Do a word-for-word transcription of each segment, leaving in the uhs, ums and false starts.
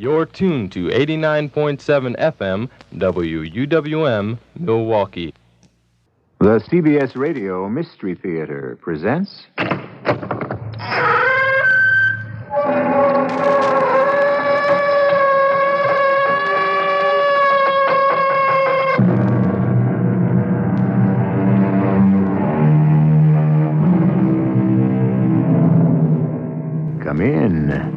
You're tuned to eighty-nine point seven F M, W U W M, Milwaukee. The C B S Radio Mystery Theater presents... Come in.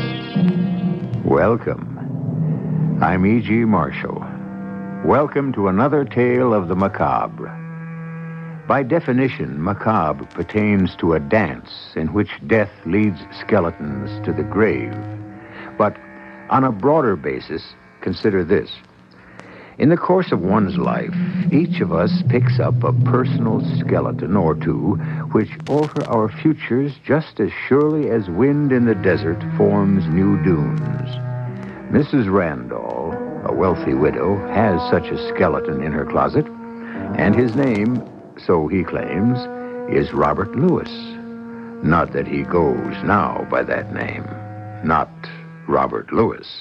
Welcome. I'm E G. Marshall. Welcome to another tale of the macabre. By definition, macabre pertains to a dance in which death leads skeletons to the grave. But on a broader basis, consider this. In the course of one's life, each of us picks up a personal skeleton or two which alter our futures just as surely as wind in the desert forms new dunes. Missus Randall, a wealthy widow, has such a skeleton in her closet, and his name, so he claims, is Robert Lewis. Not that he goes now by that name. Not Robert Lewis.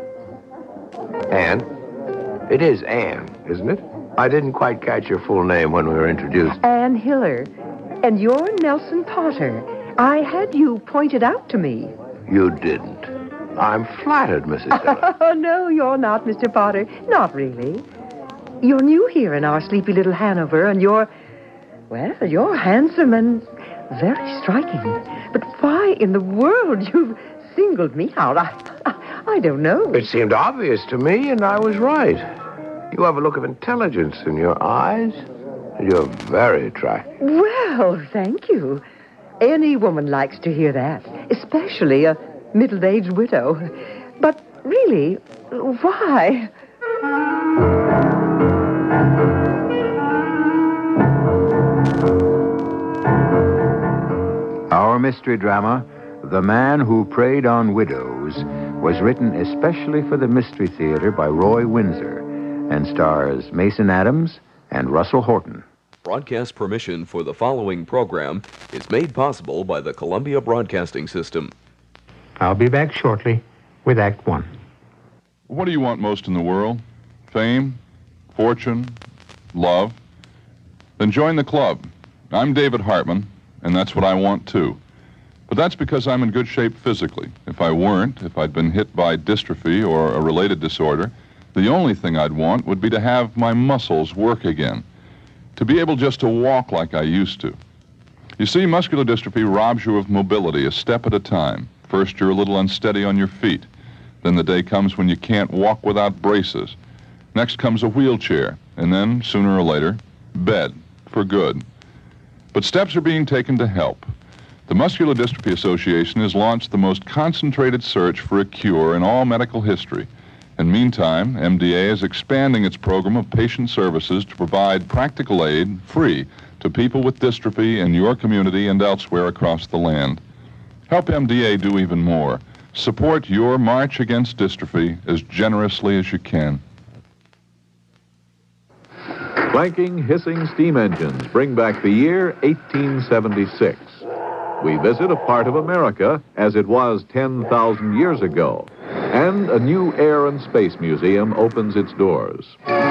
Anne? It is Anne, isn't it? I didn't quite catch your full name when we were introduced. Anne Hiller. And you're Nelson Potter. I had you pointed out to me. You didn't. I'm flattered, Missus Hiller. Oh, no, you're not, Mister Potter. Not really. You're new here in our sleepy little Hanover, and you're, well, you're handsome and very striking. But why in the world you've singled me out, I, I, I don't know. It seemed obvious to me, and I was right. You have a look of intelligence in your eyes. You're very attractive. Well, thank you. Any woman likes to hear that, especially a middle-aged widow. But really, why? Our mystery drama, The Man Who Preyed on Widows, was written especially for the Mystery Theater by Roy Windsor and stars Mason Adams and Russell Horton. Broadcast permission for the following program is made possible by the Columbia Broadcasting System. I'll be back shortly with Act One. What do you want most in the world? Fame? Fortune? Love? Then join the club. I'm David Hartman, and that's what I want too. But that's because I'm in good shape physically. If I weren't, if I'd been hit by dystrophy or a related disorder, the only thing I'd want would be to have my muscles work again, to be able just to walk like I used to. You see, muscular dystrophy robs you of mobility a step at a time. First, you're a little unsteady on your feet. Then the day comes when you can't walk without braces. Next comes a wheelchair, and then, sooner or later, bed, for good. But steps are being taken to help. The Muscular Dystrophy Association has launched the most concentrated search for a cure in all medical history. And meantime, M D A is expanding its program of patient services to provide practical aid, free, to people with dystrophy in your community and elsewhere across the land. Help M D A do even more. Support your march against dystrophy as generously as you can. Clanking, hissing steam engines bring back the year eighteen seventy-six. We visit a part of America as it was ten thousand years ago, and a new Air and Space Museum opens its doors.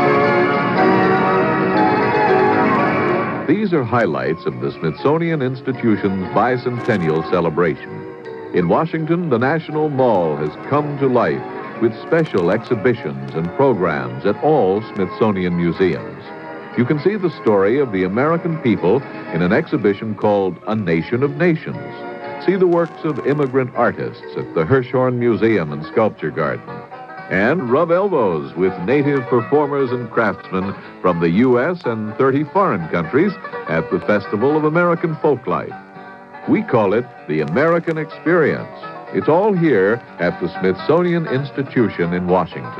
These are highlights of the Smithsonian Institution's bicentennial celebration. In Washington, the National Mall has come to life with special exhibitions and programs at all Smithsonian museums. You can see the story of the American people in an exhibition called A Nation of Nations. See the works of immigrant artists at the Hirshhorn Museum and Sculpture Garden. And rub elbows with native performers and craftsmen from the U S and thirty foreign countries at the Festival of American Folklife. We call it the American Experience. It's all here at the Smithsonian Institution in Washington.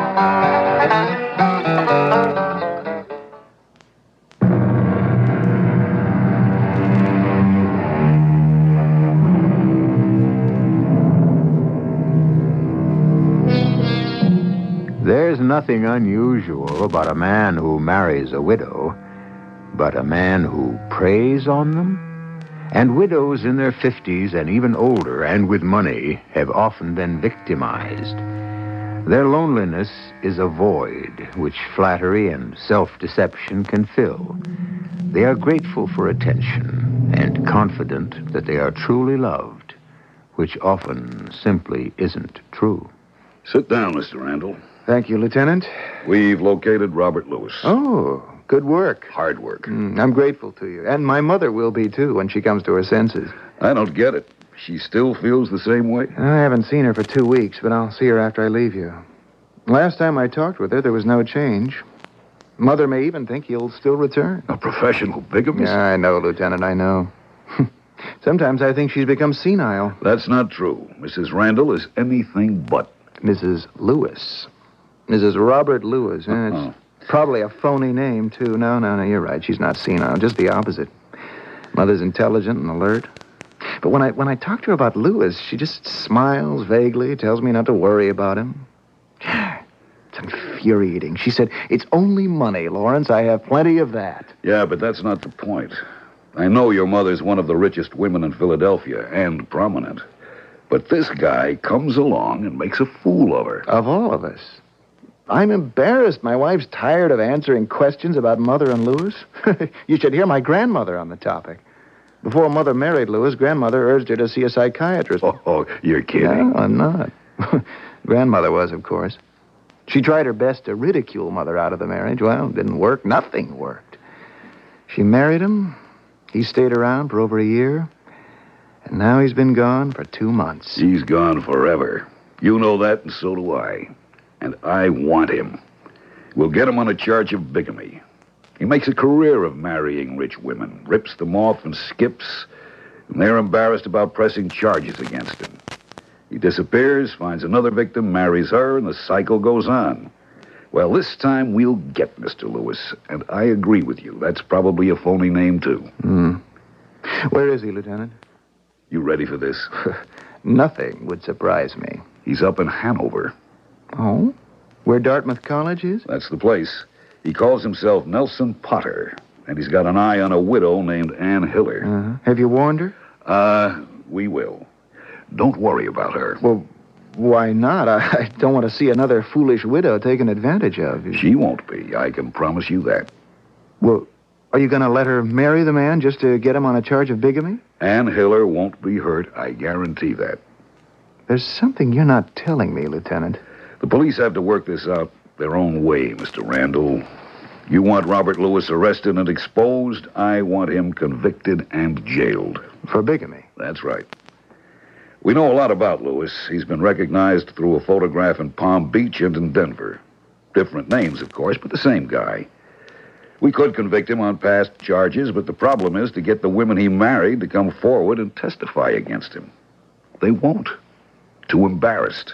There's nothing unusual about a man who marries a widow, but a man who preys on them? And widows in their fifties and even older and with money have often been victimized. Their loneliness is a void which flattery and self-deception can fill. They are grateful for attention and confident that they are truly loved, which often simply isn't true. Sit down, Mister Randall. Thank you, Lieutenant. We've located Robert Lewis. Oh, good work. Hard work. Mm, I'm grateful to you. And my mother will be, too, when she comes to her senses. I don't get it. She still feels the same way? I haven't seen her for two weeks, but I'll see her after I leave you. Last time I talked with her, there was no change. Mother may even think he'll still return. A professional bigamist? Yeah, I know, Lieutenant, I know. Sometimes I think she's become senile. That's not true. Missus Randall is anything but. Missus Lewis. Missus Robert Lewis. Eh? Uh-huh. It's probably a phony name, too. No, no, no, you're right. She's not senile. Just the opposite. Mother's intelligent and alert. But when I when I talk to her about Lewis, she just smiles vaguely, tells me not to worry about him. It's infuriating. She said, "It's only money, Lawrence. I have plenty of that." Yeah, but that's not the point. I know your mother's one of the richest women in Philadelphia, and prominent. But this guy comes along and makes a fool of her. Of all of us. I'm embarrassed. My wife's tired of answering questions about Mother and Lewis. You should hear my grandmother on the topic. Before Mother married Lewis, Grandmother urged her to see a psychiatrist. Oh, oh you're kidding. No, I'm not. Grandmother was, of course. She tried her best to ridicule Mother out of the marriage. Well, it didn't work. Nothing worked. She married him. He stayed around for over a year. And now he's been gone for two months. He's gone forever. You know that, and so do I. And I want him. We'll get him on a charge of bigamy. He makes a career of marrying rich women, rips them off and skips, and they're embarrassed about pressing charges against him. He disappears, finds another victim, marries her, and the cycle goes on. Well, this time we'll get Mister Lewis, and I agree with you. That's probably a phony name, too. Hmm. Where is he, Lieutenant? You ready for this? Nothing would surprise me. He's up in Hanover. Oh? Where Dartmouth College is? That's the place. He calls himself Nelson Potter, and he's got an eye on a widow named Ann Hiller. Uh-huh. Have you warned her? Uh, we will. Don't worry about her. Well, why not? I, I don't want to see another foolish widow taken advantage of. She won't be. I can promise you that. Well, are you going to let her marry the man just to get him on a charge of bigamy? Ann Hiller won't be hurt. I guarantee that. There's something you're not telling me, Lieutenant. The police have to work this out their own way, Mister Randall. You want Robert Lewis arrested and exposed. I want him convicted and jailed. For bigamy? That's right. We know a lot about Lewis. He's been recognized through a photograph in Palm Beach and in Denver. Different names, of course, but the same guy. We could convict him on past charges, but the problem is to get the women he married to come forward and testify against him. They won't. Too embarrassed.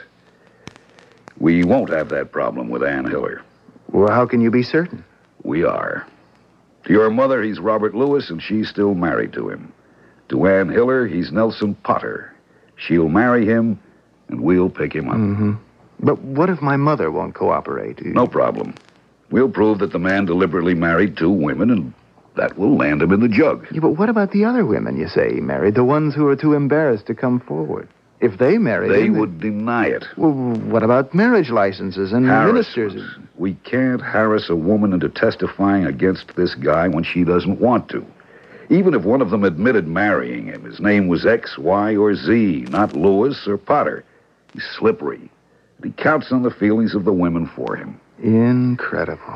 We won't have that problem with Ann Hiller. Well, how can you be certain? We are. To your mother, he's Robert Lewis, and she's still married to him. To Ann Hiller, he's Nelson Potter. She'll marry him, and we'll pick him up. Mm-hmm. But what if my mother won't cooperate? No problem. We'll prove that the man deliberately married two women, and that will land him in the jug. Yeah, but what about the other women you say he married? The ones who are too embarrassed to come forward? If they married They him, would deny it. Well, what about marriage licenses and ministers? Harassment. We can't harass a woman into testifying against this guy when she doesn't want to. Even if one of them admitted marrying him, his name was X, Y, or Z, not Lewis or Potter. He's slippery. He counts on the feelings of the women for him. Incredible.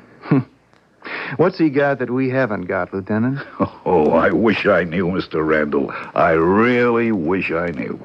What's he got that we haven't got, Lieutenant? Oh, I wish I knew, Mister Randall. I really wish I knew.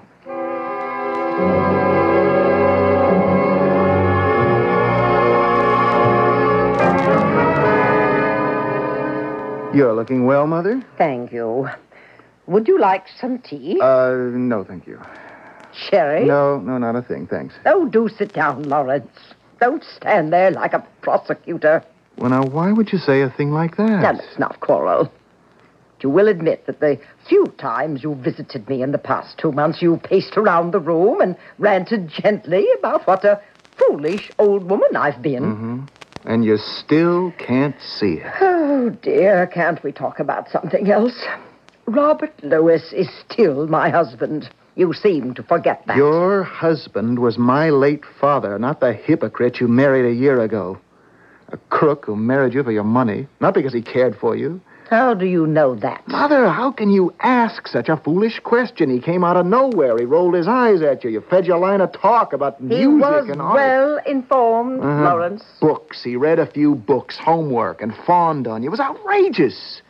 You're looking well, Mother? Thank you. Would you like some tea? Uh, no, thank you. Sherry? No, no, not a thing, thanks. Oh, do sit down, Lawrence. Don't stand there like a prosecutor. Well, now, why would you say a thing like that? Now, let's not quarrel. You will admit that the few times you visited me in the past two months, you paced around the room and ranted gently about what a foolish old woman I've been. Mm-hmm. And you still can't see it. Oh, dear, can't we talk about something else? Robert Lewis is still my husband. You seem to forget that. Your husband was my late father, not the hypocrite you married a year ago. A crook who married you for your money, not because he cared for you. How do you know that? Mother, how can you ask such a foolish question? He came out of nowhere. He rolled his eyes at you. You fed your line of talk about music He was and art. well informed, Uh-huh. Lawrence. Books. He read a few books, homework, and fawned on you. It was outrageous.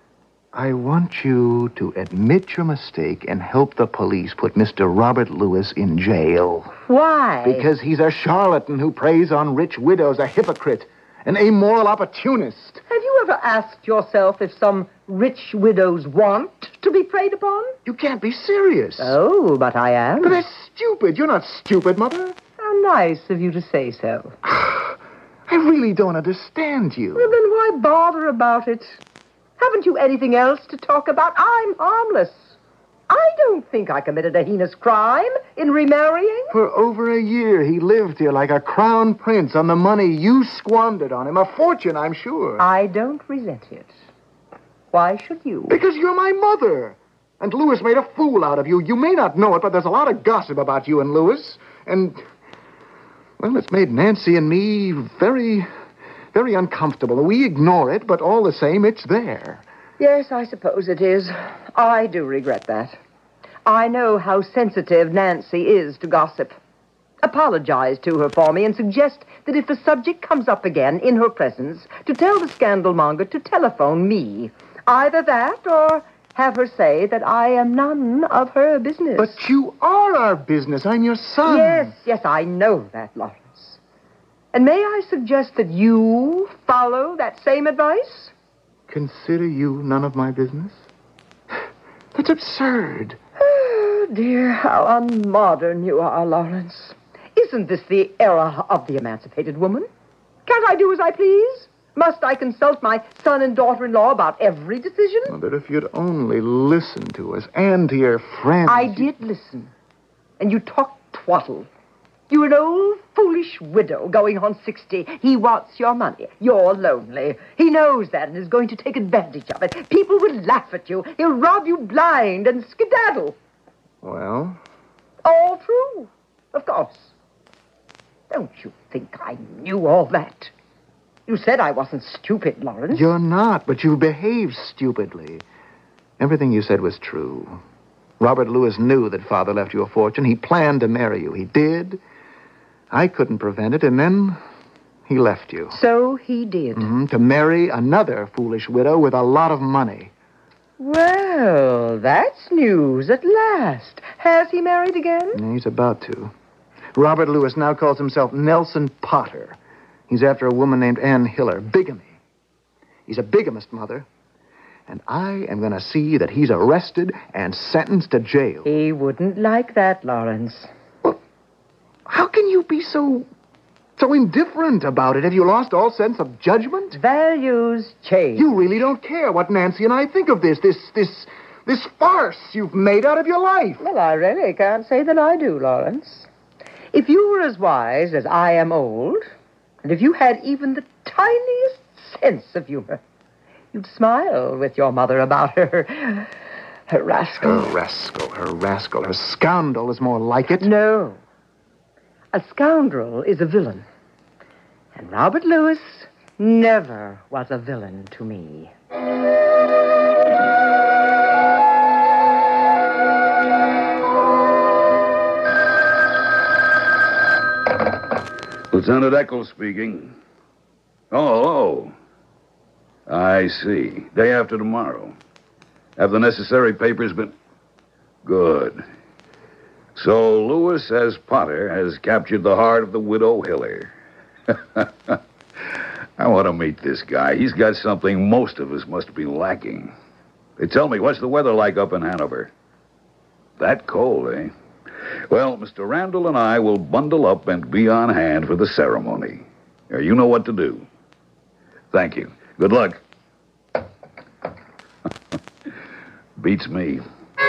I want you to admit your mistake and help the police put Mister Robert Lewis in jail. Why? Because he's a charlatan who preys on rich widows, a hypocrite, an amoral opportunist. Have you ever asked yourself if some rich widows want to be preyed upon? You can't be serious. Oh, but I am. But that's stupid. You're not stupid, Mother. How nice of you to say so. I really don't understand you. Well, then why bother about it? Haven't you anything else to talk about? I'm harmless. I don't think I committed a heinous crime in remarrying. For over a year, he lived here like a crown prince on the money you squandered on him. A fortune, I'm sure. I don't resent it. Why should you? Because you're my mother. And Lewis made a fool out of you. You may not know it, but there's a lot of gossip about you and Lewis. And, well, it's made Nancy and me very, very uncomfortable. We ignore it, but all the same, it's there. Yes, I suppose it is. I do regret that. I know how sensitive Nancy is to gossip. Apologize to her for me and suggest that if the subject comes up again in her presence, to tell the scandalmonger to telephone me. Either that or have her say that I am none of her business. But you are our business. I'm your son. Yes, yes, I know that, Lawrence. And may I suggest that you follow that same advice? Consider you none of my business? That's absurd. Oh, dear, how unmodern you are, Lawrence. Isn't this the era of the emancipated woman? Can't I do as I please? Must I consult my son and daughter-in-law about every decision? Oh, but if you'd only listen to us and to your friends... I did listen. And you talked twaddle. You're an old, foolish widow going on sixty. He wants your money. You're lonely. He knows that and is going to take advantage of it. People will laugh at you. He'll rob you blind and skedaddle. Well? All true, of course. Don't you think I knew all that? You said I wasn't stupid, Lawrence. You're not, but you behaved stupidly. Everything you said was true. Robert Lewis knew that Father left you a fortune. He planned to marry you. He did. I couldn't prevent it, and then he left you. So he did. Mm-hmm, to marry another foolish widow with a lot of money. Well, that's news at last. Has he married again? Yeah, he's about to. Robert Lewis now calls himself Nelson Potter. He's after a woman named Ann Hiller. Bigamy. He's a bigamist, Mother. And I am going to see that he's arrested and sentenced to jail. He wouldn't like that, Lawrence. Well, how can you be so... so indifferent about it? Have you lost all sense of judgment? Values change. You really don't care what Nancy and I think of this, this, this, this farce you've made out of your life. Well, I really can't say that I do, Lawrence. If you were as wise as I am old, and if you had even the tiniest sense of humor, you'd smile with your mother about her, her rascal. Her rascal, her rascal, her scoundrel is more like it. No. A scoundrel is a villain. And Robert Lewis never was a villain to me. Lieutenant Eccles speaking. Oh, oh. I see. Day after tomorrow. Have the necessary papers been... Good. So Lewis, as Potter, has captured the heart of the widow Hiller. I want to meet this guy. He's got something most of us must be lacking. They tell me, what's the weather like up in Hanover? That cold, eh? Well, Mister Randall and I will bundle up and be on hand for the ceremony. Uh, You know what to do. Thank you. Good luck. Beats me.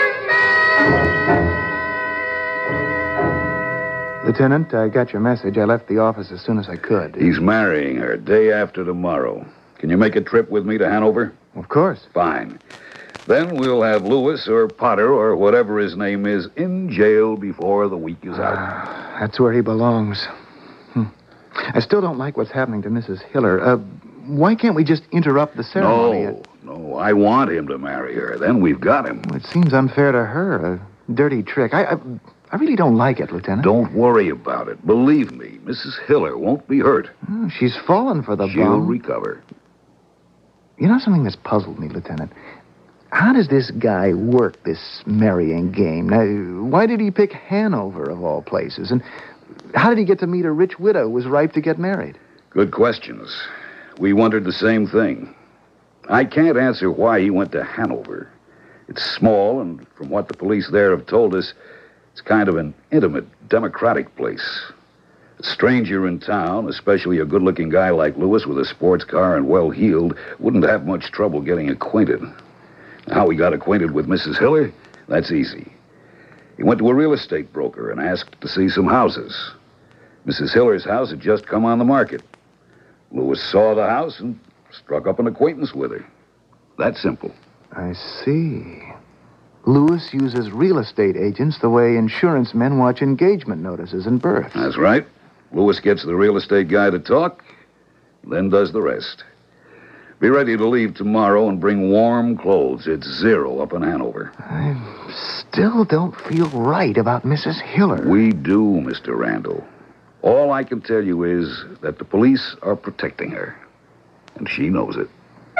Lieutenant, I got your message. I left the office as soon as I could. He's marrying her day after tomorrow. Can you make a trip with me to Hanover? Of course. Fine. Then we'll have Lewis or Potter or whatever his name is in jail before the week is out. Uh, that's where he belongs. Hmm. I still don't like what's happening to Missus Hiller. Uh, why can't we just interrupt the ceremony? No, no, I want him to marry her. Then we've got him. Well, it seems unfair to her. A dirty trick. I, I, I really don't like it, Lieutenant. Don't worry about it. Believe me, Missus Hiller won't be hurt. Oh, she's fallen for the She'll bum. recover. You know something that's puzzled me, Lieutenant? How does this guy work this marrying game? Now, why did he pick Hanover, of all places? And how did he get to meet a rich widow who was ripe to get married? Good questions. We wondered the same thing. I can't answer why he went to Hanover. It's small, and from what the police there have told us, it's kind of an intimate, democratic place. A stranger in town, especially a good-looking guy like Lewis with a sports car and well-heeled, wouldn't have much trouble getting acquainted. How he got acquainted with Missus Hiller? That's easy. He went to a real estate broker and asked to see some houses. Missus Hiller's house had just come on the market. Lewis saw the house and struck up an acquaintance with her. That simple. I see. Lewis uses real estate agents the way insurance men watch engagement notices and births. That's right. Lewis gets the real estate guy to talk, then does the rest. Be ready to leave tomorrow and bring warm clothes. It's zero up in Hanover. I still don't feel right about Missus Hiller. We do, Mister Randall. All I can tell you is that the police are protecting her, and she knows it.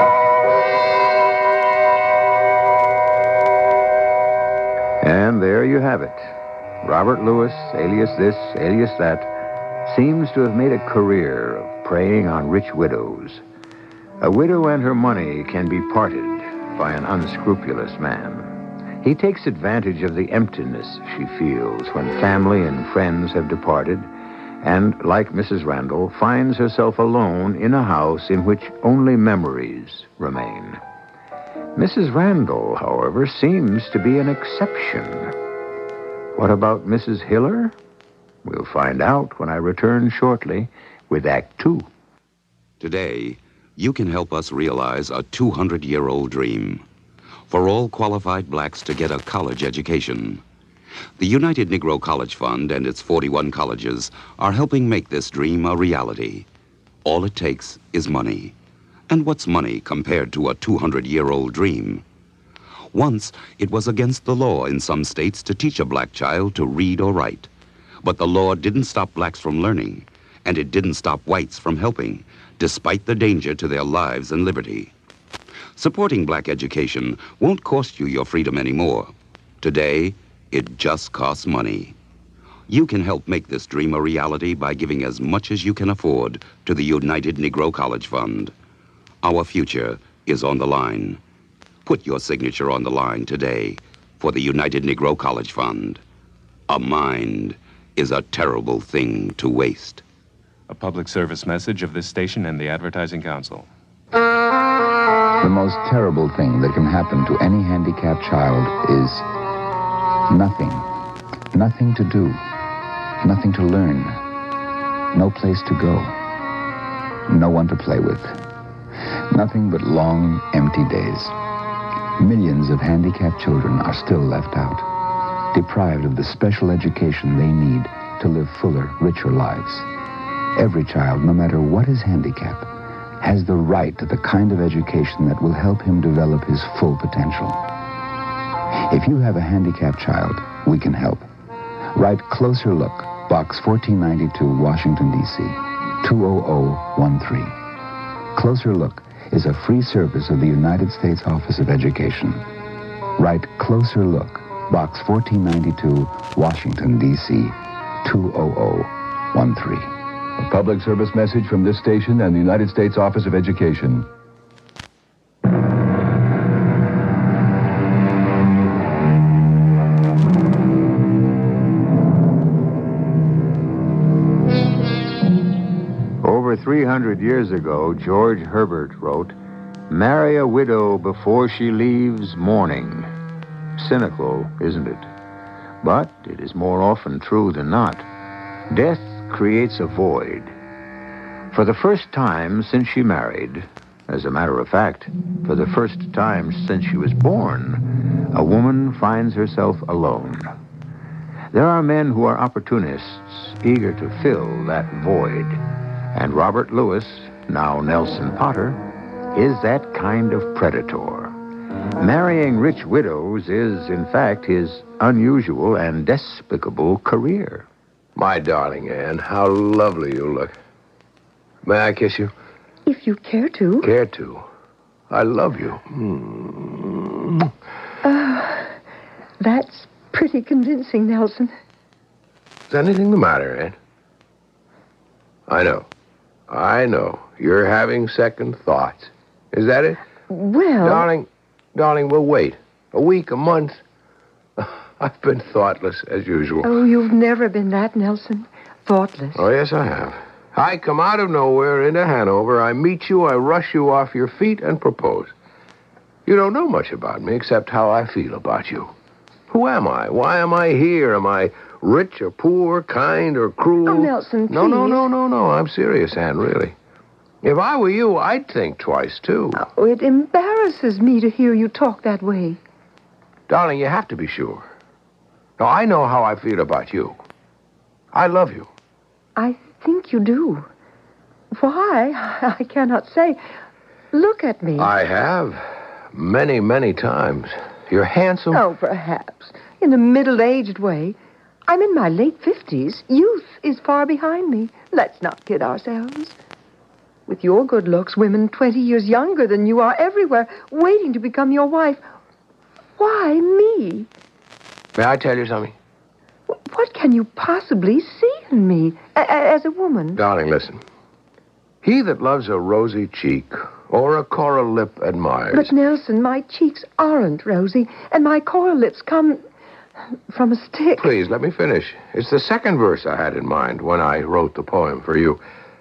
And there you have it. Robert Lewis, alias this, alias that, seems to have made a career of preying on rich widows. A widow and her money can be parted by an unscrupulous man. He takes advantage of the emptiness she feels when family and friends have departed, and, like Missus Randall, finds herself alone in a house in which only memories remain. Missus Randall, however, seems to be an exception. What about Missus Hiller? We'll find out when I return shortly with Act Two. Today, you can help us realize a two hundred year old dream. For all qualified blacks to get a college education. The United Negro College Fund and its forty-one colleges are helping make this dream a reality. All it takes is money. And what's money compared to a two hundred year old dream? Once, it was against the law in some states to teach a black child to read or write. But the law didn't stop blacks from learning, and it didn't stop whites from helping, despite the danger to their lives and liberty. Supporting black education won't cost you your freedom anymore. Today, it just costs money. You can help make this dream a reality by giving as much as you can afford to the United Negro College Fund. Our future is on the line. Put your signature on the line today for the United Negro College Fund. A mind is a terrible thing to waste. A public service message of this station and the Advertising Council. The most terrible thing that can happen to any handicapped child is nothing. Nothing to do. Nothing to learn. No place to go. No one to play with. Nothing but long, empty days. Millions of handicapped children are still left out, deprived of the special education they need to live fuller, richer lives. Every child, no matter what his handicap, has the right to the kind of education that will help him develop his full potential. If you have a handicapped child, we can help. Write Closer Look, Box fourteen ninety-two, Washington, D C, two zero zero one three. Closer Look is a free service of the United States Office of Education. Write Closer Look, Box fourteen ninety-two, Washington, D C, two zero zero one three. A public service message from this station and the United States Office of Education. Over three hundred years ago, George Herbert wrote, "Marry a widow before she leaves mourning." Cynical, isn't it? But it is more often true than not. Death creates a void. For the first time since she married, As a matter of fact, for the first time since she was born, a woman finds herself alone. There are men who are opportunists, eager to fill that void. And Robert Lewis, now Nelson Potter, is that kind of predator. Marrying rich widows is, in fact, his unusual and despicable career. My darling Anne, how lovely you look. May I kiss you? If you care to. Care to? I love you. Mm. Uh, that's pretty convincing, Nelson. Is anything the matter, Anne? I know. I know. You're having second thoughts. Is that it? Well... Darling, darling, we'll wait. A week, a month. I've been thoughtless, as usual. Oh, you've never been that, Nelson. Thoughtless. Oh, yes, I have. I come out of nowhere into Hanover. I meet you, I rush you off your feet and propose. You don't know much about me except how I feel about you. Who am I? Why am I here? Am I rich or poor, kind or cruel? Oh, Nelson, No, no, please. no, no, no. I'm serious, Anne, really. If I were you, I'd think twice, too. Oh, it embarrasses me to hear you talk that way. Darling, you have to be sure. Now, I know how I feel about you. I love you. I think you do. Why? I cannot say. Look at me. I have. Many, many times. You're handsome. Oh, perhaps. In a middle-aged way. I'm in my late fifties. Youth is far behind me. Let's not kid ourselves. With your good looks, women twenty years younger than you are everywhere, waiting to become your wife. Why me? May I tell you something? What can you possibly see in me a- a- as a woman? Darling, listen. He that loves a rosy cheek or a coral lip admires. But, Nelson, my cheeks aren't rosy, and my coral lips come from a stick. Please, let me finish. It's the second verse I had in mind when I wrote the poem for you.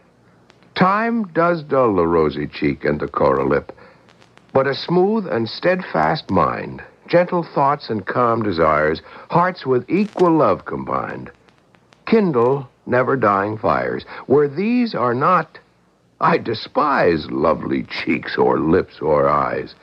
Time does dull the rosy cheek and the coral lip, but a smooth and steadfast mind, gentle thoughts and calm desires, hearts with equal love combined, kindle never-dying fires. Where these are not, I despise lovely cheeks or lips or eyes.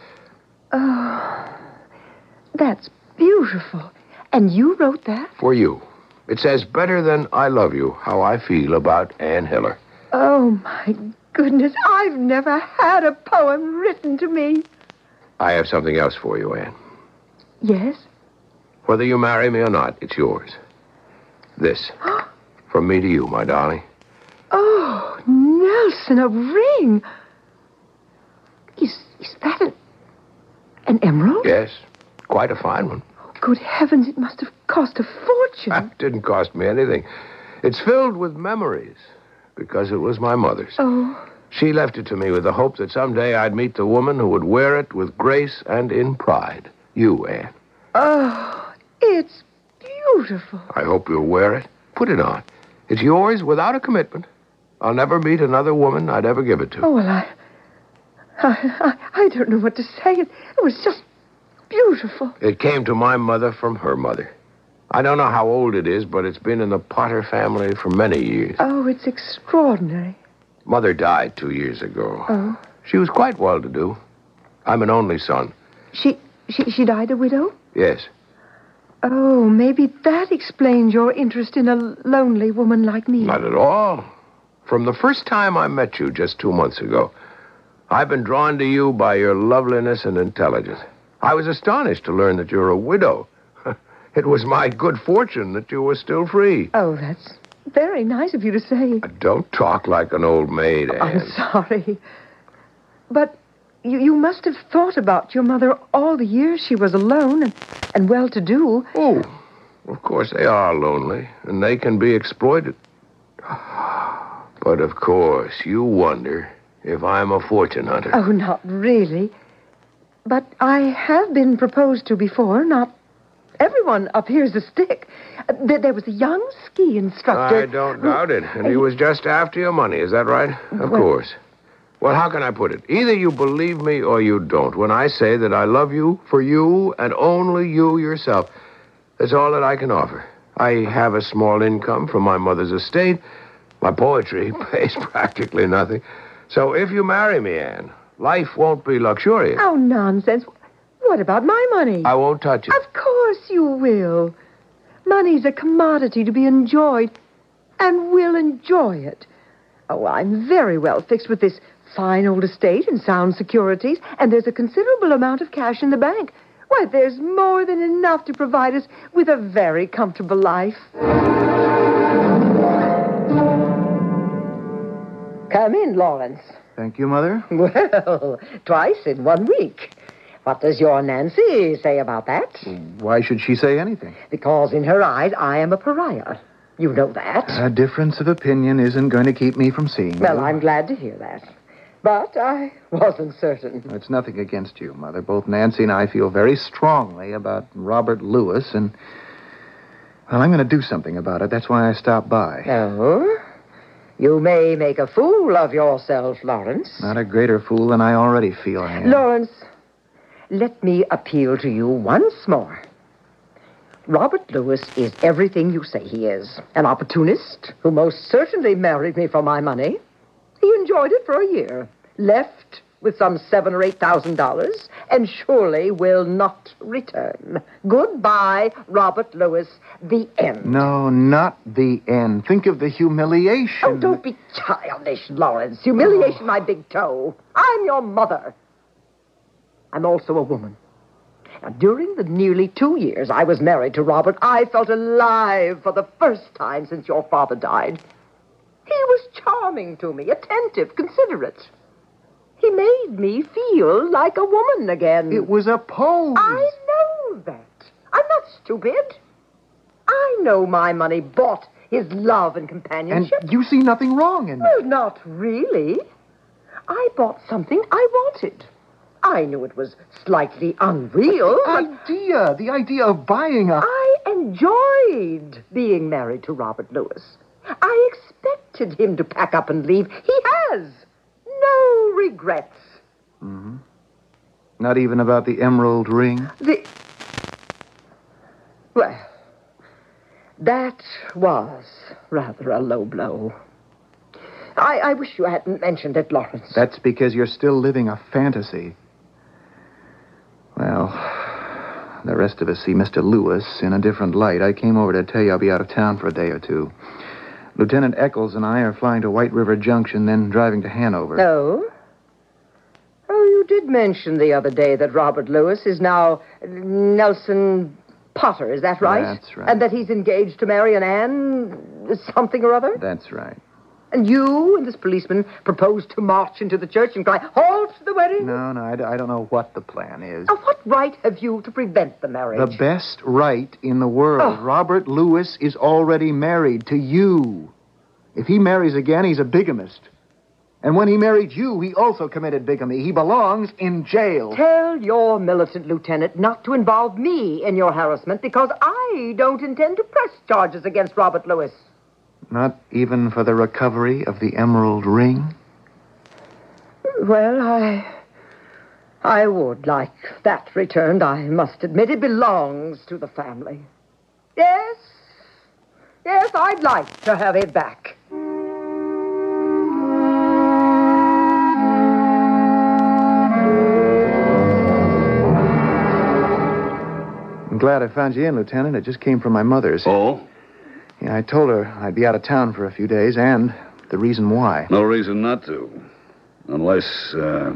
Oh, that's beautiful. And you wrote that? For you. It says better than I love you, how I feel about Anne Hiller. Oh, my goodness. I've never had a poem written to me. I have something else for you, Anne. Yes? Whether you marry me or not, it's yours. This. From me to you, my darling. Oh, Nelson, a ring. Is, is that an, an emerald? Yes. Quite a fine one. Good heavens, it must have cost a fortune. It didn't cost me anything. It's filled with memories because it was my mother's. Oh. She left it to me with the hope that someday I'd meet the woman who would wear it with grace and in pride. You, Anne. Oh, it's beautiful. I hope you'll wear it. Put it on. It's yours without a commitment. I'll never meet another woman I'd ever give it to. Oh, well, I... I, I, I don't know what to say. It, it was just beautiful. It came to my mother from her mother. I don't know how old it is, but it's been in the Potter family for many years. Oh, it's extraordinary. Mother died two years ago. Oh. She was quite well-to-do. I'm an only son. She, she, she died a widow? Yes. Oh, maybe that explains your interest in a lonely woman like me. Not at all. From the first time I met you just two months ago, I've been drawn to you by your loveliness and intelligence. I was astonished to learn that you're a widow. It was my good fortune that you were still free. Oh, that's very nice of you to say. Don't talk like an old maid, Anne. I'm sorry. But you, you must have thought about your mother all the years she was alone and, and well-to-do. Oh, of course they are lonely, and they can be exploited. But, of course, you wonder if I'm a fortune hunter. Oh, not really. But I have been proposed to before. Not everyone up here's a stick. There, there was a young ski instructor. I don't doubt it. And he was just after your money, is that right? Of Well- course. Well, how can I put it? Either you believe me or you don't. When I say that I love you for you and only you yourself, that's all that I can offer. I have a small income from my mother's estate. My poetry pays practically nothing. So if you marry me, Anne, life won't be luxurious. Oh, nonsense. What about my money? I won't touch it. Of course you will. Money's a commodity to be enjoyed, and we'll enjoy it. Oh, I'm very well fixed with this fine old estate and sound securities, and there's a considerable amount of cash in the bank. Why, there's more than enough to provide us with a very comfortable life. Come in, Lawrence. Thank you, Mother. Well, twice in one week. What does your Nancy say about that? Why should she say anything? Because in her eyes, I am a pariah. You know that. A difference of opinion isn't going to keep me from seeing Well, you. I'm glad to hear that. But I wasn't certain. It's nothing against you, Mother. Both Nancy and I feel very strongly about Robert Lewis, and, well, I'm going to do something about it. That's why I stopped by. Oh? You may make a fool of yourself, Lawrence. Not a greater fool than I already feel I am. Lawrence, let me appeal to you once more. Robert Lewis is everything you say he is. An opportunist who most certainly married me for my money. He enjoyed it for a year, left with some seven or eight thousand dollars, and surely will not return. Goodbye, Robert Lewis. The end. No, not the end. Think of the humiliation. Oh, don't be childish, Lawrence. Humiliation, my big toe. I'm your mother. I'm also a woman. Now, during the nearly two years I was married to Robert, I felt alive for the first time since your father died. He was charming to me, attentive, considerate. He made me feel like a woman again. It was a pose. I know that. I'm not stupid. I know my money bought his love and companionship. And you see nothing wrong in that. Well, not really. I bought something I wanted. I knew it was slightly unreal. The idea, the idea of buying a... I enjoyed being married to Robert Lewis. I expected him to pack up and leave. He has. No regrets. Mm-hmm. Not even about the emerald ring? The... Well, that was rather a low blow. I, I wish you hadn't mentioned it, Lawrence. That's because you're still living a fantasy. Well, the rest of us see Mister Lewis in a different light. I came over to tell you I'll be out of town for a day or two. Lieutenant Eccles and I are flying to White River Junction, then driving to Hanover. Oh? Oh, you did mention the other day that Robert Lewis is now Nelson Potter, is that right? That's right. And that he's engaged to marry an Anne something or other? That's right. And you and this policeman proposed to march into the church and cry, halt the wedding? No, no, I, d- I don't know what the plan is. Now, what right have you to prevent the marriage? The best right in the world. Oh. Robert Lewis is already married to you. If he marries again, he's a bigamist. And when he married you, he also committed bigamy. He belongs in jail. Tell your militant lieutenant not to involve me in your harassment because I don't intend to press charges against Robert Lewis. Not even for the recovery of the emerald ring? Well, I... I would like that returned, I must admit. It belongs to the family. Yes. Yes, I'd like to have it back. I'm glad I found you in, Lieutenant. It just came from my mother's. Oh? Yeah, I told her I'd be out of town for a few days, and the reason why. No reason not to. Unless, uh...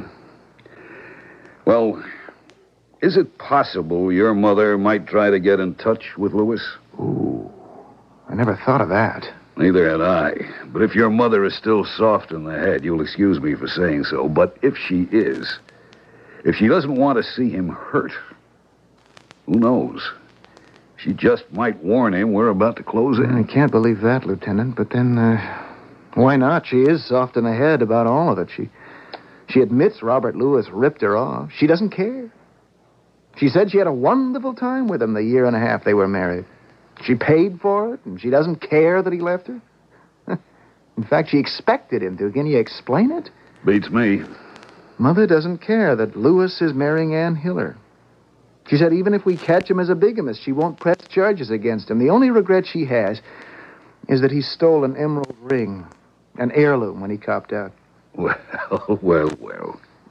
Well, is it possible your mother might try to get in touch with Lewis? Ooh, I never thought of that. Neither had I. But if your mother is still soft in the head, you'll excuse me for saying so. But if she is, if she doesn't want to see him hurt, who knows? She just might warn him we're about to close in. I can't believe that, Lieutenant, but then, uh, why not? She is soft in the head about all of it. She, she admits Robert Lewis ripped her off. She doesn't care. She said she had a wonderful time with him the year and a half they were married. She paid for it, and she doesn't care that he left her. In fact, she expected him to. Can you explain it? Beats me. Mother doesn't care that Lewis is marrying Ann Hiller. She said even if we catch him as a bigamist, she won't press charges against him. The only regret she has is that he stole an emerald ring, an heirloom, when he copped out. Well, well, well.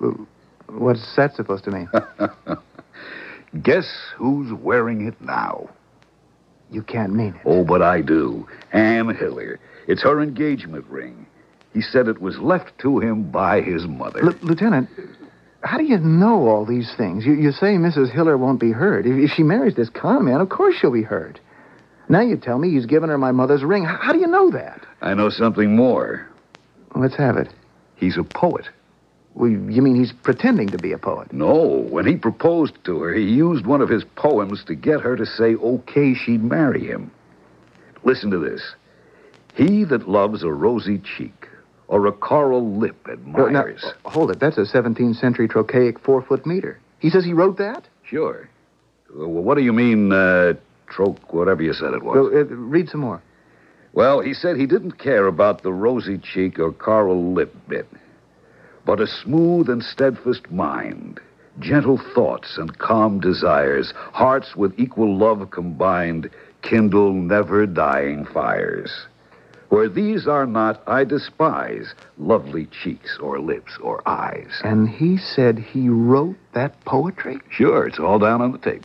Well, what's that supposed to mean? Guess who's wearing it now? You can't mean it. Oh, but I do. Ann Hiller. It's her engagement ring. He said it was left to him by his mother. L- Lieutenant, how do you know all these things? You, you say Missus Hiller won't be hurt. If, if she marries this con man, of course she'll be hurt. Now you tell me he's given her my mother's ring. How, how do you know that? I know something more. Let's have it. He's a poet. Well, you mean he's pretending to be a poet? No, when he proposed to her, he used one of his poems to get her to say okay she'd marry him. Listen to this. He that loves a rosy cheek or a coral lip admires. Well, now, hold it. That's a seventeenth century trochaic four-foot meter. He says he wrote that? Sure. Well, what do you mean, uh, troch, whatever you said it was? Well, uh, read some more. Well, he said he didn't care about the rosy cheek or coral lip bit, but a smooth and steadfast mind, gentle thoughts and calm desires, hearts with equal love combined, kindle never-dying fires. Where these are not, I despise lovely cheeks or lips or eyes. And he said he wrote that poetry? Sure, it's all down on the tape.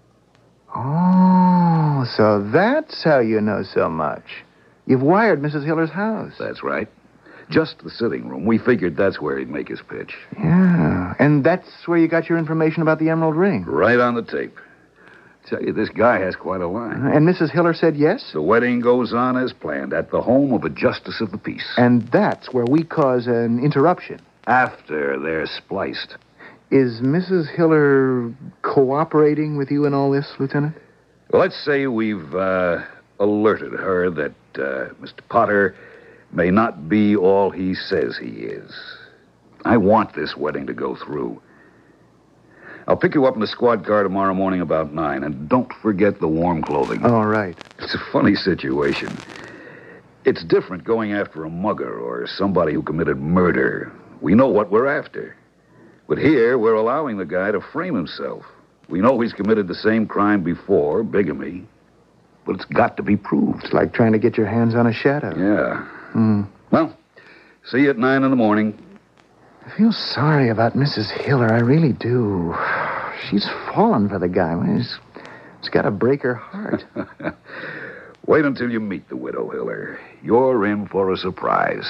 Oh, so that's how you know so much. You've wired Missus Hiller's house. That's right. Just the sitting room. We figured that's where he'd make his pitch. Yeah, and that's where you got your information about the emerald ring. Right on the tape. Tell you, this guy has quite a line. And Missus Hiller said yes? The wedding goes on as planned at the home of a justice of the peace. And that's where we cause an interruption. After they're spliced. Is Missus Hiller cooperating with you in all this, Lieutenant? Well, let's say we've uh, alerted her that uh, Mister Potter may not be all he says he is. I want this wedding to go through. I'll pick you up in the squad car tomorrow morning about nine, and don't forget the warm clothing. All right. It's a funny situation. It's different going after a mugger or somebody who committed murder. We know what we're after. But here, we're allowing the guy to frame himself. We know he's committed the same crime before, bigamy. But it's got to be proved. It's like trying to get your hands on a shadow. Yeah. Hmm. Well, see you at nine in the morning. I feel sorry about Missus Hiller. I really do. She's fallen for the guy. He's, he's got to break her heart. Wait until you meet the widow Hiller. You're in for a surprise.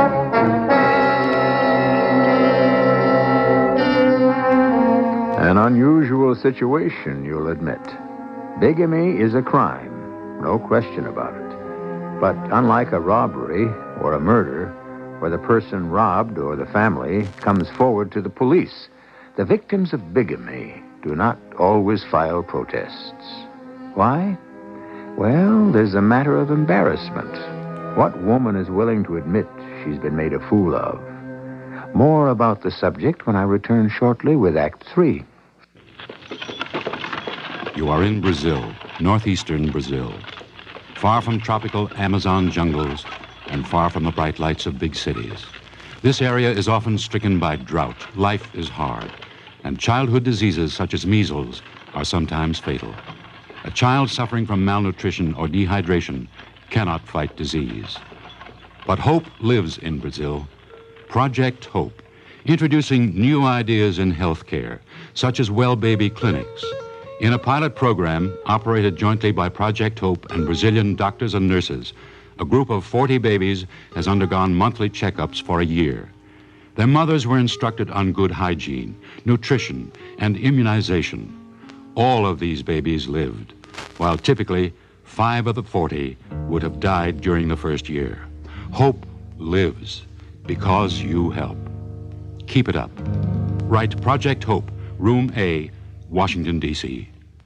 An unusual situation, you'll admit. Bigamy is a crime, no question about it. But unlike a robbery or a murder, where the person robbed or the family comes forward to the police, the victims of bigamy do not always file protests. Why? Well, there's a matter of embarrassment. What woman is willing to admit she's been made a fool of? More about the subject when I return shortly with Act Three. You are in Brazil, northeastern Brazil, far from tropical Amazon jungles and far from the bright lights of big cities. This area is often stricken by drought. Life is hard, and childhood diseases such as measles are sometimes fatal. A child suffering from malnutrition or dehydration cannot fight disease. But hope lives in Brazil. Project Hope, introducing new ideas in healthcare, such as well baby clinics. In a pilot program operated jointly by Project Hope and Brazilian doctors and nurses, a group of forty babies has undergone monthly checkups for a year. Their mothers were instructed on good hygiene, nutrition, and immunization. All of these babies lived, while typically five of the forty would have died during the first year. Hope lives because you help. Keep it up. Write Project Hope, Room A, Washington, D C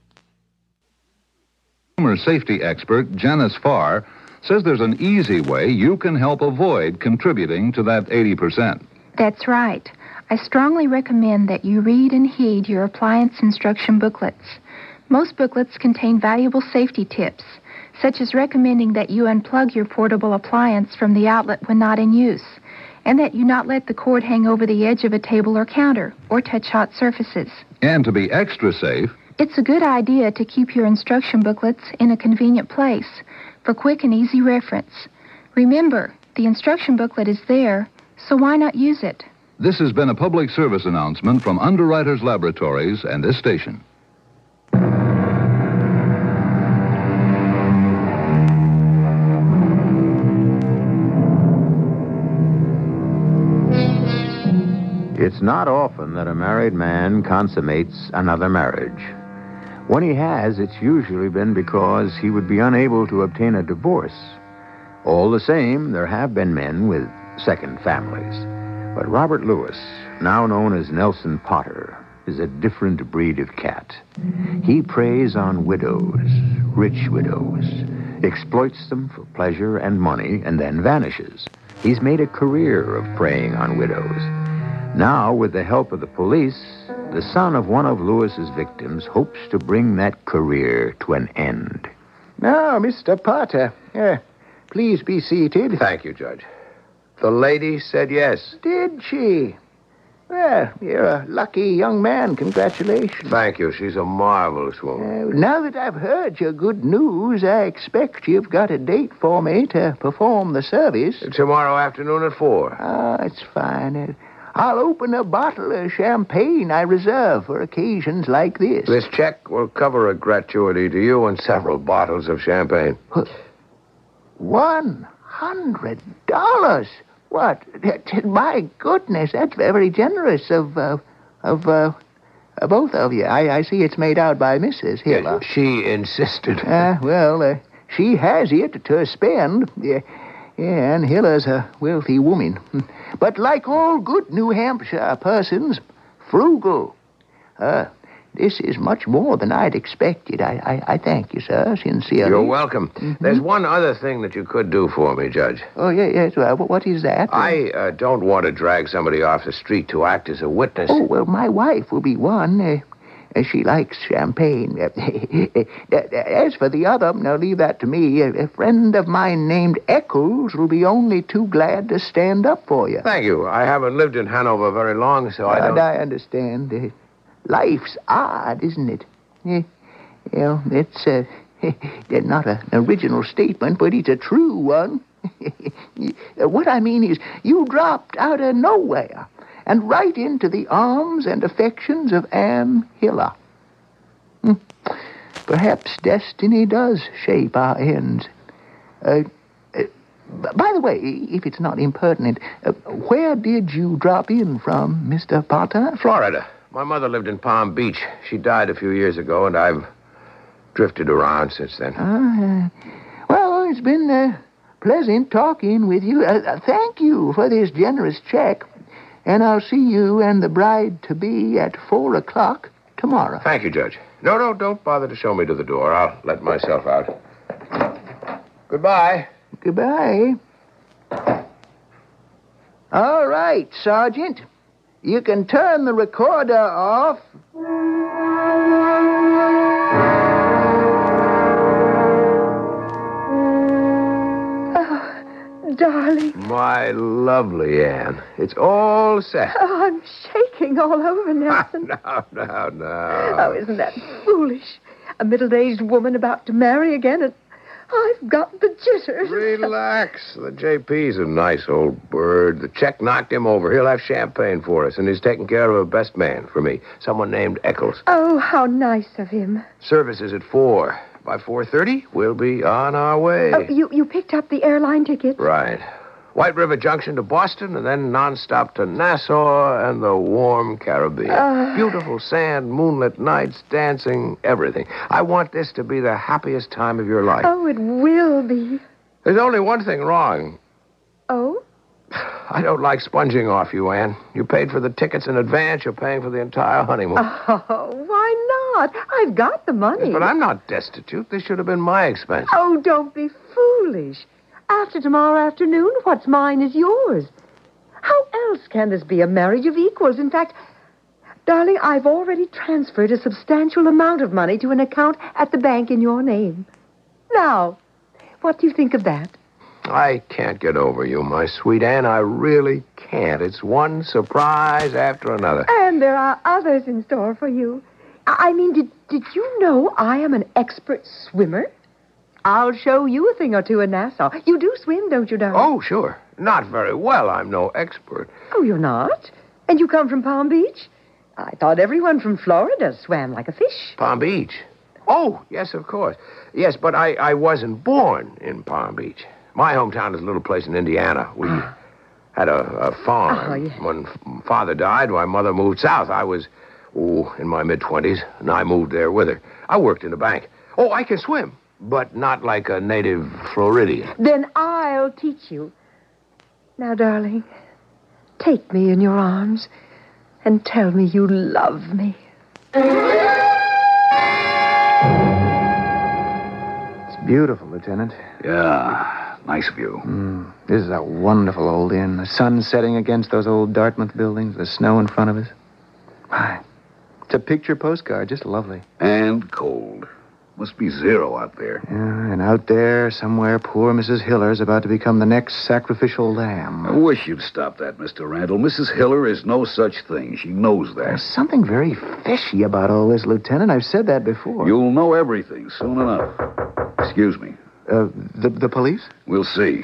Consumer safety expert Janice Farr says there's an easy way you can help avoid contributing to that eighty percent. That's right. I strongly recommend that you read and heed your appliance instruction booklets. Most booklets contain valuable safety tips, such as recommending that you unplug your portable appliance from the outlet when not in use, and that you not let the cord hang over the edge of a table or counter, or touch hot surfaces. And to be extra safe, it's a good idea to keep your instruction booklets in a convenient place for quick and easy reference. Remember, the instruction booklet is there, so why not use it? This has been a public service announcement from Underwriters Laboratories and this station. It's not often that a married man consummates another marriage. When he has, it's usually been because he would be unable to obtain a divorce. All the same, there have been men with second families. But Robert Lewis, now known as Nelson Potter, is a different breed of cat. He preys on widows, rich widows, exploits them for pleasure and money, and then vanishes. He's made a career of preying on widows. Now, with the help of the police, the son of one of Lewis's victims hopes to bring that career to an end. Now, Mister Potter, uh, please be seated. Thank you, Judge. The lady said yes. Did she? Well, you're a lucky young man. Congratulations. Thank you. She's a marvelous woman. Uh, now that I've heard your good news, I expect you've got a date for me to perform the service. Tomorrow afternoon at four. Ah, it's fine. Uh, I'll open a bottle of champagne I reserve for occasions like this. This check will cover a gratuity to you and several bottles of champagne. One hundred dollars? What? My goodness, that's very generous of, uh, of, uh, uh, both of you. I, I see it's made out by Missus Hiller. Yes, she insisted. Ah, uh, well, uh, she has it to spend. Yeah, yeah, and Hiller's a wealthy woman. But like all good New Hampshire persons, frugal. Uh, this is much more than I'd expected. I, I, I thank you, sir, sincerely. You're welcome. Mm-hmm. There's one other thing that you could do for me, Judge. Oh, yeah, yes. Well, what is that? I uh, don't want to drag somebody off the street to act as a witness. Oh, well, my wife will be one. Uh, she likes champagne. As for the other, now leave that to me. A friend of mine named Eccles will be only too glad to stand up for you. Thank you. I haven't lived in Hanover very long, so I don't... I understand. Uh, life's odd, isn't it? Uh, well, it's uh, not an original statement, but it's a true one. What I mean is, you dropped out of nowhere and right into the arms and affections of Anne Hiller. Hmm. Perhaps destiny does shape our ends. Uh, uh, by the way, if it's not impertinent, uh, where did you drop in from, Mister Potter? Florida. My mother lived in Palm Beach. She died a few years ago, and I've drifted around since then. Ah, uh, well, it's been uh, pleasant talking with you. Uh, thank you for this generous check. And I'll see you and the bride-to-be at four o'clock tomorrow. Thank you, Judge. No, no, don't bother to show me to the door. I'll let myself out. Goodbye. Goodbye. All right, Sergeant. You can turn the recorder off. Darling. My lovely Anne. It's all set. Oh, I'm shaking all over, Nelson. no, no, no. Oh, isn't that foolish? A middle-aged woman about to marry again, and I've got the jitters. Relax. The J P's a nice old bird. The check knocked him over. He'll have champagne for us, and he's taking care of a best man for me, someone named Eccles. Oh, how nice of him. Service is at four. By four thirty, we'll be on our way. Oh, you, you picked up the airline ticket? Right. White River Junction to Boston, and then nonstop to Nassau and the warm Caribbean. Uh... Beautiful sand, moonlit nights, dancing, everything. I want this to be the happiest time of your life. Oh, it will be. There's only one thing wrong. Oh? I don't like sponging off you, Anne. You paid for the tickets in advance. You're paying for the entire honeymoon. Oh, why not? I've got the money. Yes, but I'm not destitute. This should have been my expense. Oh, don't be foolish. After tomorrow afternoon, what's mine is yours. How else can this be a marriage of equals? In fact, darling, I've already transferred a substantial amount of money to an account at the bank in your name. Now, what do you think of that? I can't get over you, my sweet Anne. I really can't. It's one surprise after another. And there are others in store for you. I mean, did, did you know I am an expert swimmer? I'll show you a thing or two in Nassau. You do swim, don't you, darling? Oh, sure. Not very well. I'm no expert. Oh, you're not? And you come from Palm Beach? I thought everyone from Florida swam like a fish. Palm Beach? Oh, yes, of course. Yes, but I, I wasn't born in Palm Beach. My hometown is a little place in Indiana. We had a, a farm. Oh, yeah. When f- father died, my mother moved south. I was, oh, in my mid-twenties, and I moved there with her. I worked in a bank. Oh, I can swim, but not like a native Floridian. Then I'll teach you. Now, darling, take me in your arms and tell me you love me. It's beautiful, Lieutenant. Yeah, nice view. Mm, this is a wonderful old inn. The sun setting against those old Dartmouth buildings, the snow in front of us. My, it's a picture postcard, just lovely. And cold. Must be zero out there. Yeah, and out there, somewhere, poor Missus Hiller's about to become the next sacrificial lamb. I wish you'd stop that, Mister Randall. Missus Hiller is no such thing. She knows that. There's something very fishy about all this, Lieutenant. I've said that before. You'll know everything soon enough. Excuse me. Uh, the, the police? We'll see.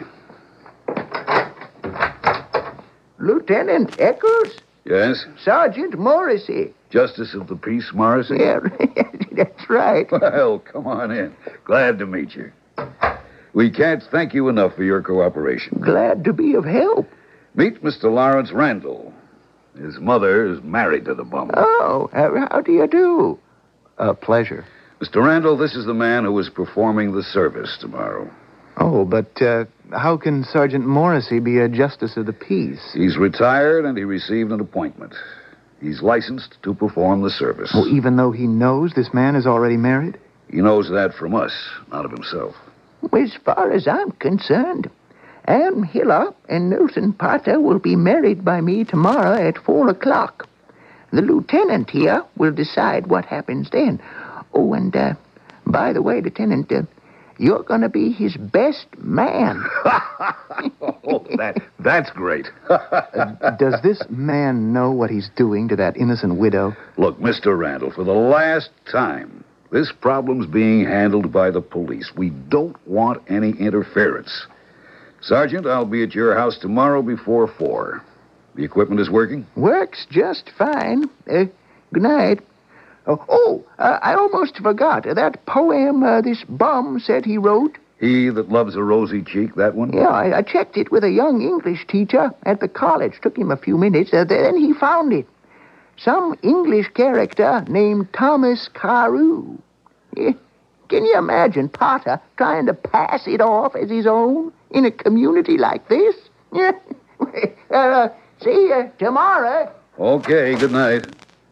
Lieutenant Eccles? Yes? Sergeant Morrissey. Justice of the Peace, Morrissey? Yeah, that's right. Well, come on in. Glad to meet you. We can't thank you enough for your cooperation. Glad to be of help. Meet Mister Lawrence Randall. His mother is married to the bum. Oh, how, how do you do? A pleasure. Mister Randall, this is the man who is performing the service tomorrow. Oh, but uh, how can Sergeant Morrissey be a justice of the peace? He's retired and he received an appointment. He's licensed to perform the service. Well, even though he knows this man is already married? He knows that from us, not of himself. As far as I'm concerned, Ann Hiller and Nelson Potter will be married by me tomorrow at four o'clock. The lieutenant here will decide what happens then. Oh, and, uh, by the way, Lieutenant, uh, you're going to be his best man. Oh, that, that's great. uh, does this man know what he's doing to that innocent widow? Look, Mister Randall, for the last time, this problem's being handled by the police. We don't want any interference. Sergeant, I'll be at your house tomorrow before four. The equipment is working? Works just fine. Uh, good night. Oh, oh uh, I almost forgot. That poem uh, this bum said he wrote. He that loves a rosy cheek, that one? Yeah, I, I checked it with a young English teacher at the college. Took him a few minutes. Uh, then he found it. Some English character named Thomas Carew. Yeah. Can you imagine Potter trying to pass it off as his own in a community like this? Yeah. uh, see you tomorrow. Okay, good night.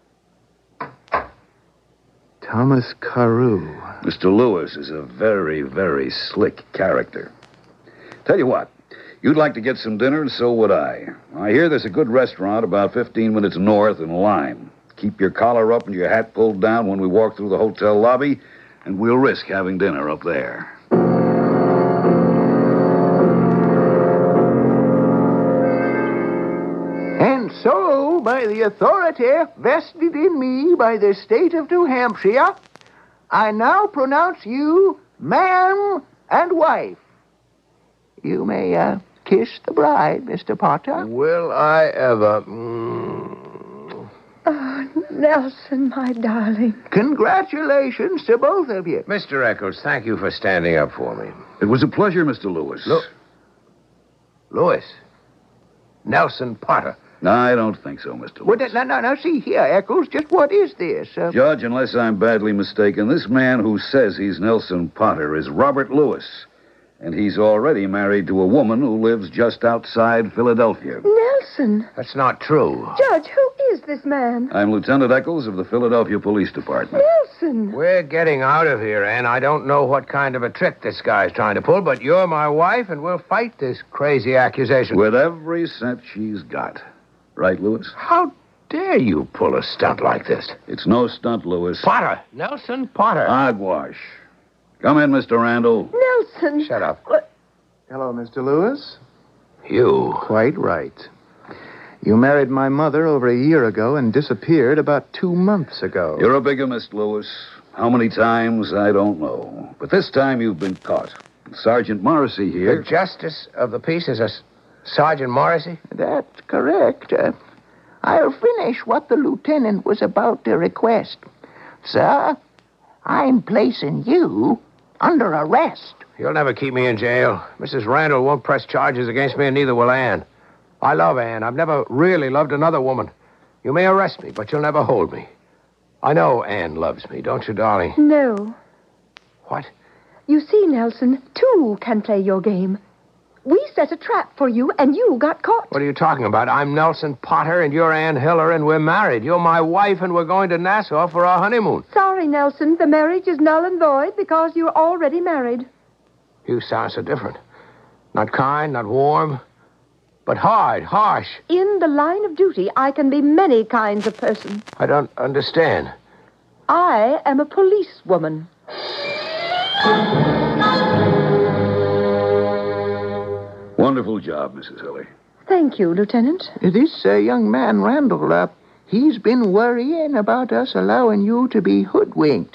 Thomas Carew. Mister Lewis is a very, very slick character. Tell you what, you'd like to get some dinner, and so would I. I hear there's a good restaurant about fifteen minutes north in Lime. Keep your collar up and your hat pulled down when we walk through the hotel lobby, and we'll risk having dinner up there. And so, by the authority vested in me by the state of New Hampshire, I now pronounce you man and wife. You may uh, kiss the bride, Mister Potter. Will I ever... Mm. Oh, Nelson, my darling. Congratulations to both of you. Mister Eccles, thank you for standing up for me. It was a pleasure, Mister Lewis. Look. Lewis. Nelson Potter. No, I don't think so, Mister Lewis. Well, now, now, now, see here, Eccles, just what is this? Uh... Judge, unless I'm badly mistaken, this man who says he's Nelson Potter is Robert Lewis. And he's already married to a woman who lives just outside Philadelphia. Nelson. That's not true. Judge, who is this man? I'm Lieutenant Eccles of the Philadelphia Police Department. Nelson. We're getting out of here, Ann. I don't know what kind of a trick this guy's trying to pull, but you're my wife, and we'll fight this crazy accusation. With every cent she's got. Right, Lewis? How dare you pull a stunt like this? It's no stunt, Lewis. Potter. Nelson Potter. Hogwash. Come in, Mister Randall. Nelson. Shut up. What? Hello, Mister Lewis. You. Quite right. You married my mother over a year ago and disappeared about two months ago. You're a bigamist, Lewis. How many times, I don't know. But this time you've been caught. Sergeant Morrissey here... The Justice of the Peace is a Sergeant Morrissey? That's correct. Uh, I'll finish what the lieutenant was about to request. Sir, I'm placing you under arrest. You'll never keep me in jail. Missus Randall won't press charges against me, and neither will Anne. I love Anne. I've never really loved another woman. You may arrest me, but you'll never hold me. I know Anne loves me, don't you, darling? No. What? You see, Nelson, two can play your game. We set a trap for you, and you got caught. What are you talking about? I'm Nelson Potter, and you're Anne Hiller, and we're married. You're my wife, and we're going to Nassau for our honeymoon. Sorry, Nelson. The marriage is null and void because you're already married. You sound so different. Not kind, not warm, but hard, harsh. In the line of duty, I can be many kinds of person. I don't understand. I am a policewoman. Wonderful job, Missus Hiller. Thank you, Lieutenant. This uh, young man, Randall, uh, he's been worrying about us allowing you to be hoodwinked.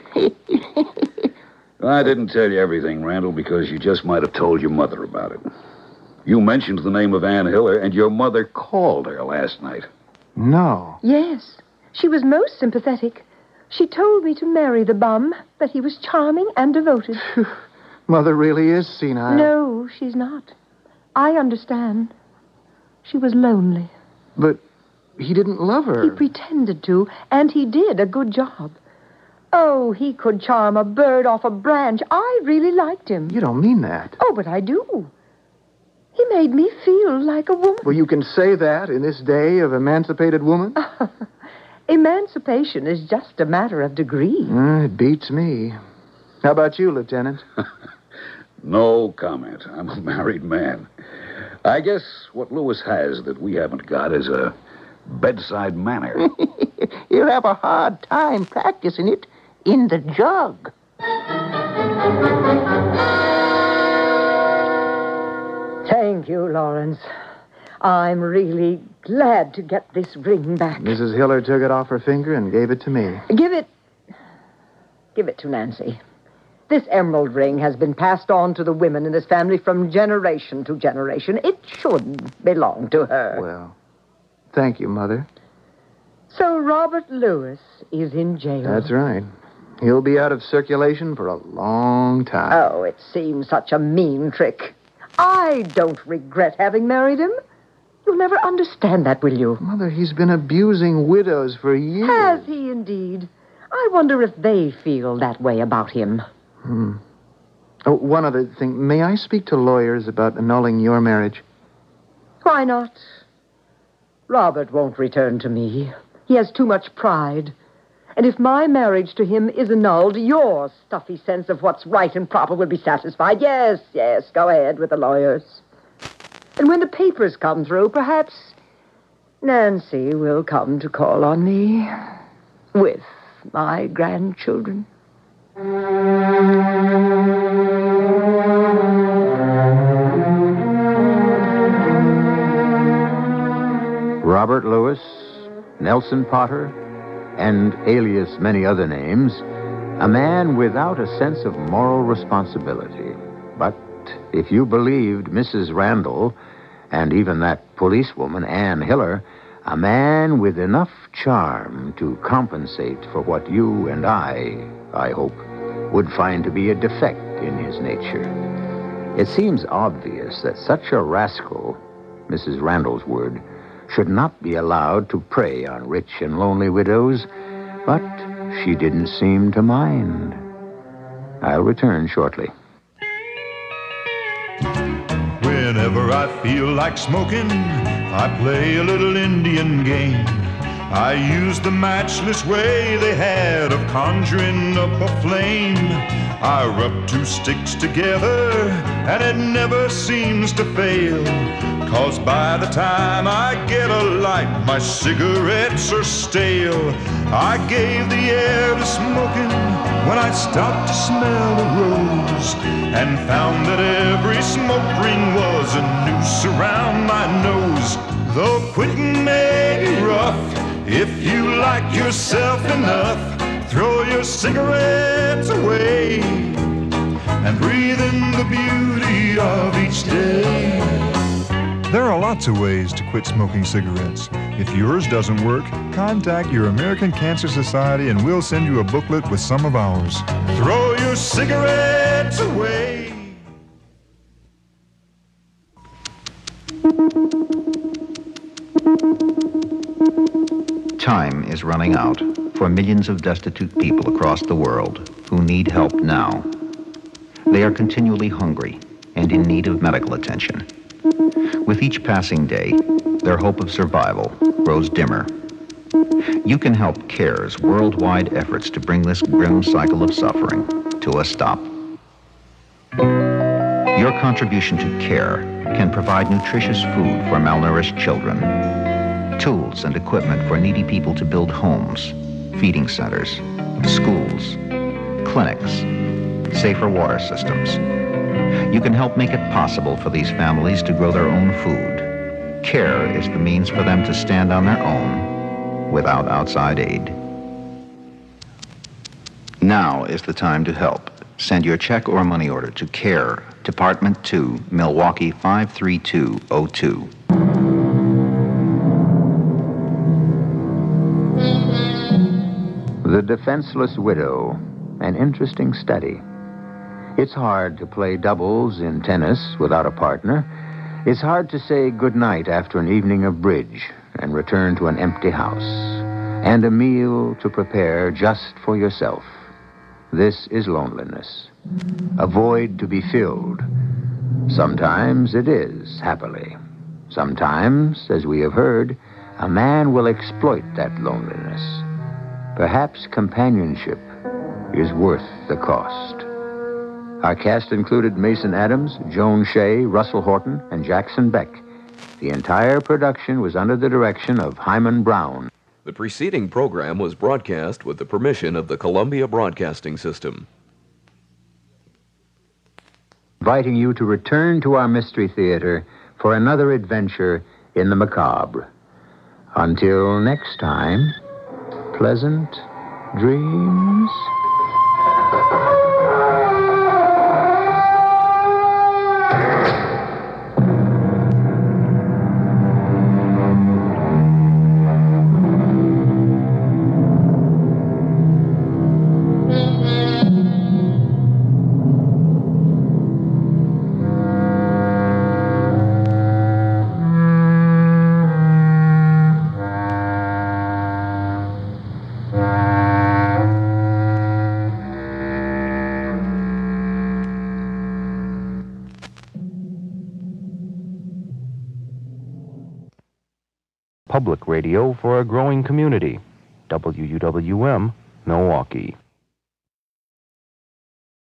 I didn't tell you everything, Randall, because you just might have told your mother about it. You mentioned the name of Anne Hiller, and your mother called her last night. No. Yes. She was most sympathetic. She told me to marry the bum, that he was charming and devoted. Mother really is senile. No, she's not. I understand. She was lonely. But he didn't love her. He pretended to, and he did a good job. Oh, he could charm a bird off a branch. I really liked him. You don't mean that. Oh, but I do. He made me feel like a woman. Well, you can say that in this day of emancipated woman? Emancipation is just a matter of degree. Uh, it beats me. How about you, Lieutenant? No comment. I'm a married man. I guess what Lewis has that we haven't got is a bedside manner. You'll have a hard time practicing it in the jug. Thank you, Lawrence. I'm really glad to get this ring back. Missus Hiller took it off her finger and gave it to me. Give it... Give it to Nancy. This emerald ring has been passed on to the women in this family from generation to generation. It should belong to her. Well, thank you, Mother. So Robert Lewis is in jail. That's right. He'll be out of circulation for a long time. Oh, it seems such a mean trick. I don't regret having married him. You'll never understand that, will you? Mother, he's been abusing widows for years. Has he indeed? I wonder if they feel that way about him. Hmm. Oh, one other thing. May I speak to lawyers about annulling your marriage? Why not? Robert won't return to me. He has too much pride. And if my marriage to him is annulled, your stuffy sense of what's right and proper will be satisfied. Yes, yes, go ahead with the lawyers. And when the papers come through, perhaps Nancy will come to call on me with my grandchildren. Robert Lewis, Nelson Potter, and alias many other names, a man without a sense of moral responsibility. But if you believed Missus Randall, and even that policewoman, Anne Hiller, a man with enough charm to compensate for what you and I, I hope, would find to be a defect in his nature. It seems obvious that such a rascal, Missus Randall's word, should not be allowed to prey on rich and lonely widows, but she didn't seem to mind. I'll return shortly. Whenever I feel like smoking, I play a little Indian game. I use the matchless way they had of conjuring up a flame. I rub two sticks together, and it never seems to fail. 'Cause by the time I get a light, my cigarettes are stale. I gave the air to smoking when I stopped to smell the rose, and found that every smoke ring was a noose around my nose. Though quitting may be rough, if you like yourself enough, throw your cigarettes away and breathe in the beauty of each day. There are lots of ways to quit smoking cigarettes. If yours doesn't work, contact your American Cancer Society and we'll send you a booklet with some of ours. Throw your cigarettes away. Time is running out for millions of destitute people across the world who need help now. They are continually hungry and in need of medical attention. With each passing day, their hope of survival grows dimmer. You can help CARE's worldwide efforts to bring this grim cycle of suffering to a stop. Your contribution to CARE can provide nutritious food for malnourished children, tools and equipment for needy people to build homes, feeding centers, schools, clinics, safer water systems. You can help make it possible for these families to grow their own food. CARE is the means for them to stand on their own without outside aid. Now is the time to help. Send your check or money order to CARE, Department two, Milwaukee five three two oh two. The Defenseless Widow, an interesting study. It's hard to play doubles in tennis without a partner. It's hard to say goodnight after an evening of bridge and return to an empty house, and a meal to prepare just for yourself. This is loneliness, a void to be filled. Sometimes it is, happily. Sometimes, as we have heard, a man will exploit that loneliness. Perhaps companionship is worth the cost. Our cast included Mason Adams, Joan Shea, Russell Horton, and Jackson Beck. The entire production was under the direction of Hyman Brown. The preceding program was broadcast with the permission of the Columbia Broadcasting System. Inviting you to return to our Mystery Theater for another adventure in the macabre. Until next time, pleasant dreams. Public radio for a growing community. W U W M, Milwaukee.